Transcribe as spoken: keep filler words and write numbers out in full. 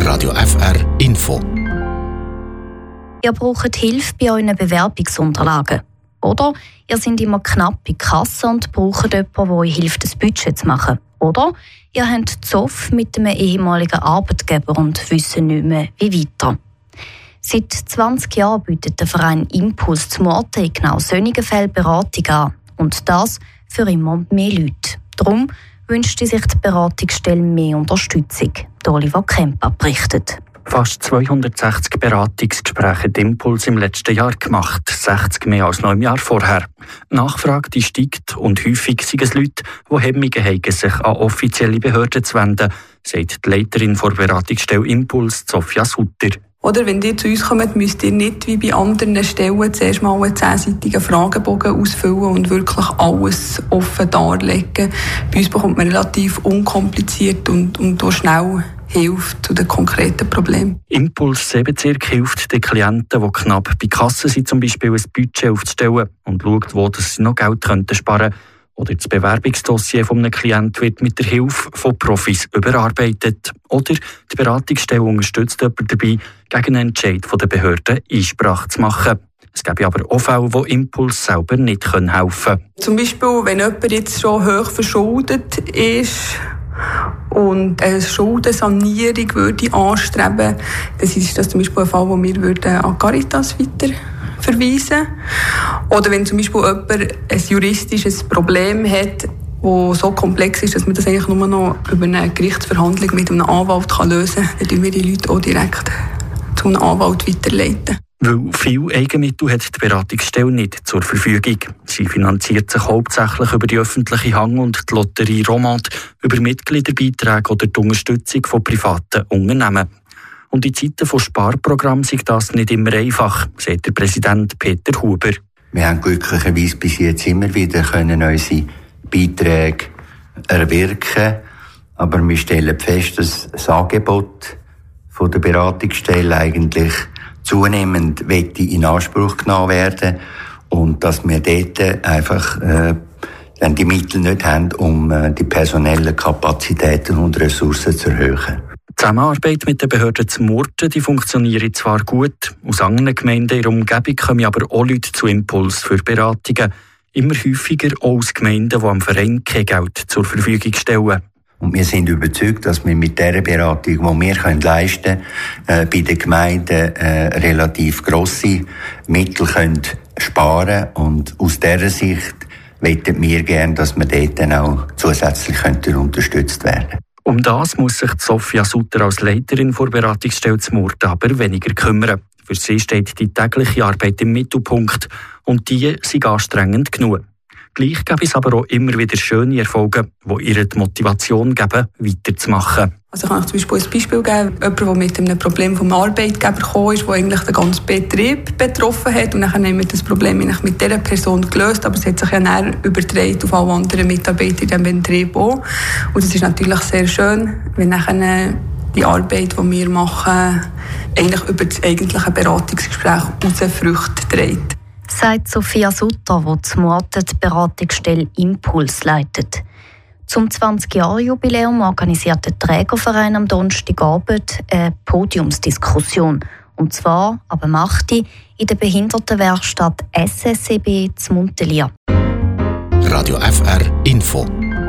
Radio F R Info. Ihr braucht Hilfe bei euren Bewerbungsunterlagen. Oder ihr seid immer knapp bei Kasse und braucht jemanden, der euch hilft, das Budget zu machen. Oder ihr habt Zoff mit einem ehemaligen Arbeitgeber und wisst nicht mehr, wie weiter. Seit zwanzig Jahren bietet der Verein Impuls zum Orten in genau solchen Fällen Beratung an. Und das für immer mehr Leute. Darum wünscht sich die Beratungsstelle mehr Unterstützung. Oliver Kemper berichtet. Fast zweihundertsechzig Beratungsgespräche hat Impuls im letzten Jahr gemacht, sechzig mehr als noch im Jahr vorher. Die Nachfrage die steigt und häufig sind es Leute, die Hemmungen haben, sich an offizielle Behörden zu wenden, sagt die Leiterin der Beratungsstelle Impuls, Sophia Sutter. Oder wenn ihr zu uns kommt, müsst ihr nicht wie bei anderen Stellen zuerst mal einen zehnseitigen Fragebogen ausfüllen und wirklich alles offen darlegen. Bei uns bekommt man relativ unkompliziert und, und auch schnell Hilfe zu den konkreten Problemen. Impuls Seebezirk hilft den Klienten, die knapp bei Kassen sind, zum Beispiel ein Budget aufzustellen und schaut, wo sie noch Geld sparen könnten. Oder das Bewerbungsdossier eines Klienten wird mit der Hilfe von Profis überarbeitet. Oder die Beratungsstelle unterstützt jemanden dabei, gegen einen Entscheid der Behörden Einsprache zu machen. Es gibt aber auch Fälle, wo Impuls selber nicht helfen können. Zum Beispiel, wenn jemand jetzt schon hoch verschuldet ist und eine Schuldensanierung würde anstreben, dann ist das zum Beispiel ein Fall, den wir an Caritas weiter verweisen. Oder wenn zum Beispiel jemand ein juristisches Problem hat, das so komplex ist, dass man das eigentlich nur noch über eine Gerichtsverhandlung mit einem Anwalt lösen kann, dann leiten wir die Leute auch direkt zu einem Anwalt weiterleiten. Weil viele Eigenmittel hat die Beratungsstelle nicht zur Verfügung. Sie finanziert sich hauptsächlich über die öffentliche Hang- und die Lotterie Romande, über Mitgliederbeiträge oder die Unterstützung von privaten Unternehmen. Und in Zeiten von Sparprogrammen ist das nicht immer einfach, sagt der Präsident Peter Huber. Wir haben glücklicherweise bis jetzt immer wieder können unsere Beiträge erwirken, aber wir stellen fest, dass das Angebot von der Beratungsstelle eigentlich zunehmend in Anspruch genommen werden und dass wir dort einfach äh, dann die Mittel nicht haben, um äh, die personellen Kapazitäten und Ressourcen zu erhöhen. Die Zusammenarbeit mit den Behörden zu Murten die funktioniert zwar gut, aus anderen Gemeinden in der Umgebung kommen aber auch Leute zu Impuls für Beratungen. Immer häufiger auch aus Gemeinden, die am Verein kein Geld zur Verfügung stellen. Und wir sind überzeugt, dass wir mit dieser Beratung, die wir können leisten können, äh, bei den Gemeinden äh, relativ grosse Mittel können sparen. Und aus dieser Sicht möchten wir gerne, dass wir dort dann auch zusätzlich unterstützt werden können. Um das muss sich Sophia Sutter als Leiterin der Beratungsstelle zu Murten aber weniger kümmern. Für sie steht die tägliche Arbeit im Mittelpunkt und die sind anstrengend genug. Gleich gibt es aber auch immer wieder schöne Erfolge, die ihr die Motivation geben, weiterzumachen. Also kann ich zum Beispiel ein Beispiel geben, jemand, der mit einem Problem vom Arbeitgeber gekommen ist, der eigentlich den ganzen Betrieb betroffen hat. Und dann haben wir das Problem mit dieser Person gelöst, aber es hat sich ja näher übertragen auf alle anderen Mitarbeiter in diesem Betrieb auch. Und es ist natürlich sehr schön, wenn nachher die Arbeit, die wir machen, eigentlich über das eigentliche Beratungsgespräch raus Früchte trägt. Sagt Sophia Sutter, die zum Murten die Beratungsstelle Impuls leitet. Zum zwanzig-Jahre-Jubiläum organisiert der Trägerverein am Donnerstagabend eine Podiumsdiskussion. Und zwar ab acht Uhr in der Behindertenwerkstatt S S E B zu Montelier. Radio F R Info.